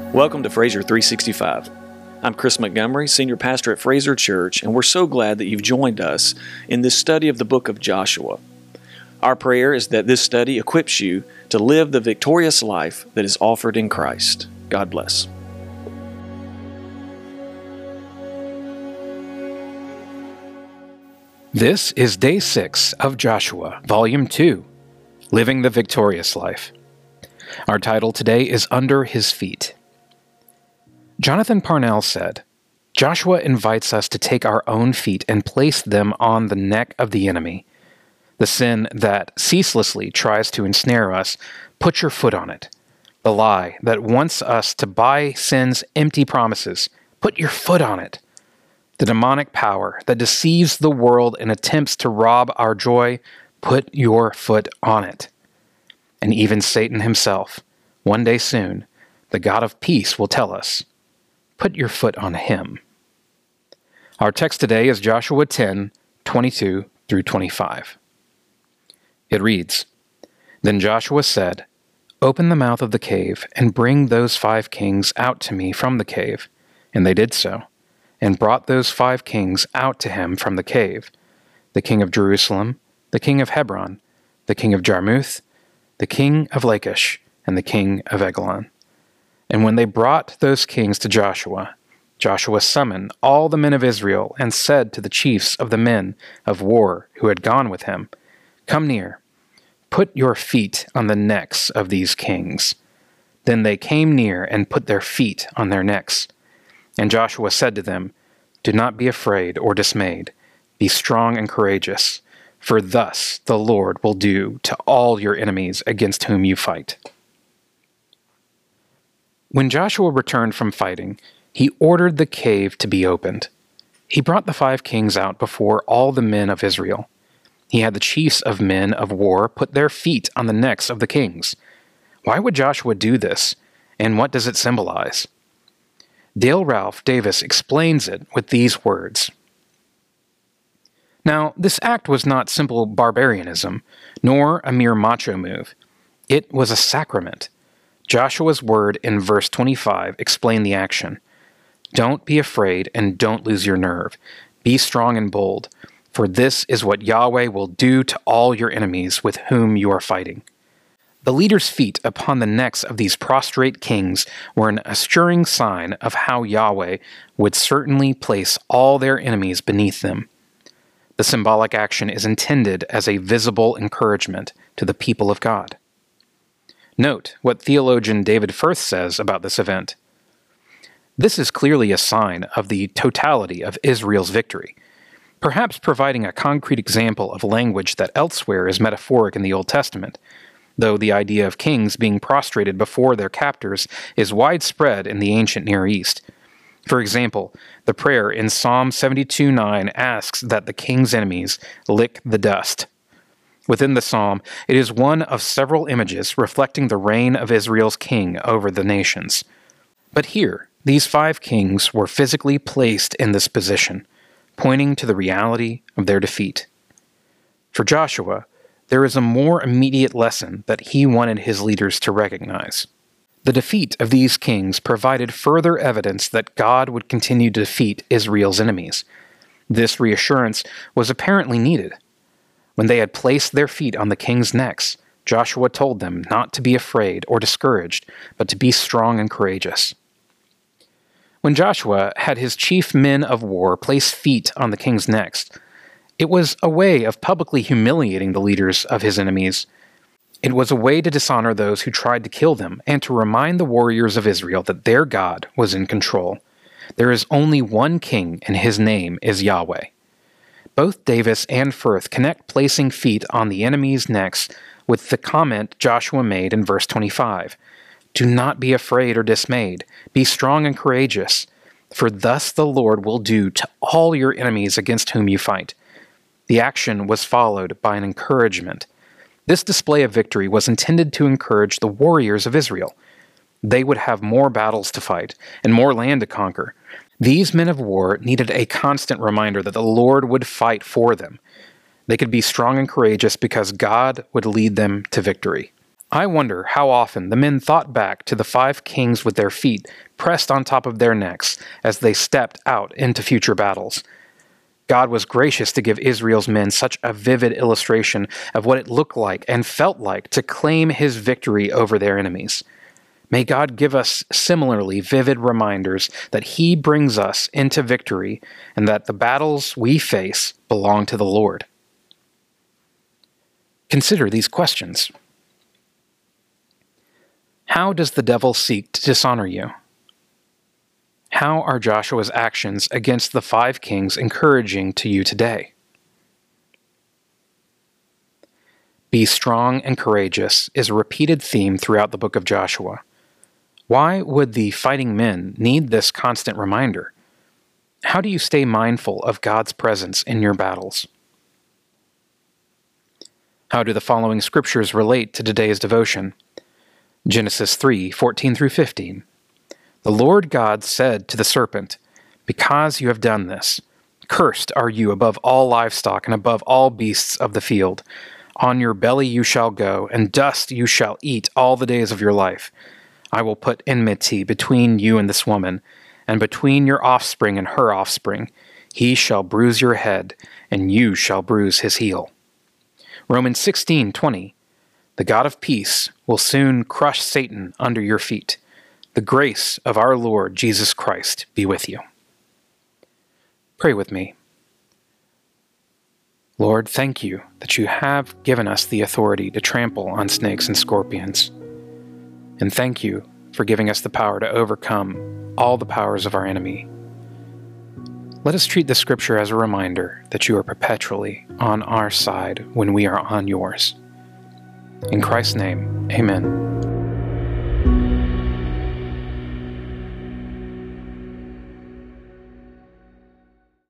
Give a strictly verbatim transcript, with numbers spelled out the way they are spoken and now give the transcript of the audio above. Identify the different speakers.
Speaker 1: Welcome to Fraser three sixty-five. I'm Chris Montgomery, Senior Pastor at Fraser Church, and we're so glad that you've joined us in this study of the book of Joshua. Our prayer is that this study equips you to live the victorious life that is offered in Christ. God bless.
Speaker 2: This is Day six of Joshua, Volume two, Living the Victorious Life. Our title today is Under His Feet. Jonathan Parnell said, Joshua invites us to take our own feet and place them on the neck of the enemy. The sin that ceaselessly tries to ensnare us, put your foot on it. The lie that wants us to buy sin's empty promises, put your foot on it. The demonic power that deceives the world and attempts to rob our joy, put your foot on it. And even Satan himself, one day soon, the God of peace will tell us, put your foot on him. Our text today is Joshua ten, twenty-two through twenty-five. It reads, Then Joshua said, Open the mouth of the cave, and bring those five kings out to me from the cave. And they did so, and brought those five kings out to him from the cave, the king of Jerusalem, the king of Hebron, the king of Jarmuth, the king of Lachish, and the king of Eglon. And when they brought those kings to Joshua, Joshua summoned all the men of Israel and said to the chiefs of the men of war who had gone with him, Come near, put your feet on the necks of these kings. Then they came near and put their feet on their necks. And Joshua said to them, Do not be afraid or dismayed. Be strong and courageous, for thus the Lord will do to all your enemies against whom you fight. When Joshua returned from fighting, he ordered the cave to be opened. He brought the five kings out before all the men of Israel. He had the chiefs of men of war put their feet on the necks of the kings. Why would Joshua do this, and what does it symbolize? Dale Ralph Davis explains it with these words. Now, this act was not simple barbarianism, nor a mere macho move. It was a sacrament. Joshua's word in verse twenty-five explained the action. Don't be afraid and don't lose your nerve. Be strong and bold, for this is what Yahweh will do to all your enemies with whom you are fighting. The leaders' feet upon the necks of these prostrate kings were an assuring sign of how Yahweh would certainly place all their enemies beneath them. The symbolic action is intended as a visible encouragement to the people of God. Note what theologian David Firth says about this event. This is clearly a sign of the totality of Israel's victory, perhaps providing a concrete example of language that elsewhere is metaphoric in the Old Testament, though the idea of kings being prostrated before their captors is widespread in the ancient Near East. For example, the prayer in Psalm seventy-two nine asks that the king's enemies lick the dust. Within the psalm, it is one of several images reflecting the reign of Israel's king over the nations. But here, these five kings were physically placed in this position, pointing to the reality of their defeat. For Joshua, there is a more immediate lesson that he wanted his leaders to recognize. The defeat of these kings provided further evidence that God would continue to defeat Israel's enemies. This reassurance was apparently needed. When they had placed their feet on the kings' necks, Joshua told them not to be afraid or discouraged, but to be strong and courageous. When Joshua had his chief men of war place feet on the kings' necks, it was a way of publicly humiliating the leaders of his enemies. It was a way to dishonor those who tried to kill them and to remind the warriors of Israel that their God was in control. There is only one king, and his name is Yahweh. Both Davis and Firth connect placing feet on the enemy's necks with the comment Joshua made in verse twenty-five. Do not be afraid or dismayed. Be strong and courageous, for thus the Lord will do to all your enemies against whom you fight. The action was followed by an encouragement. This display of victory was intended to encourage the warriors of Israel. They would have more battles to fight and more land to conquer. These men of war needed a constant reminder that the Lord would fight for them. They could be strong and courageous because God would lead them to victory. I wonder how often the men thought back to the five kings with their feet pressed on top of their necks as they stepped out into future battles. God was gracious to give Israel's men such a vivid illustration of what it looked like and felt like to claim his victory over their enemies. May God give us similarly vivid reminders that he brings us into victory and that the battles we face belong to the Lord. Consider these questions. How does the devil seek to dishonor you? How are Joshua's actions against the five kings encouraging to you today? Be strong and courageous is a repeated theme throughout the book of Joshua. Why would the fighting men need this constant reminder? How do you stay mindful of God's presence in your battles? How do the following scriptures relate to today's devotion? Genesis three, fourteen through fifteen. The Lord God said to the serpent, "Because you have done this, cursed are you above all livestock and above all beasts of the field. On your belly you shall go, and dust you shall eat all the days of your life. I will put enmity between you and this woman, and between your offspring and her offspring. He shall bruise your head, and you shall bruise his heel." Romans sixteen twenty. The God of peace will soon crush Satan under your feet. The grace of our Lord Jesus Christ be with you. Pray with me. Lord, thank you that you have given us the authority to trample on snakes and scorpions. And thank you for giving us the power to overcome all the powers of our enemy. Let us treat the scripture as a reminder that you are perpetually on our side when we are on yours. In Christ's name, amen.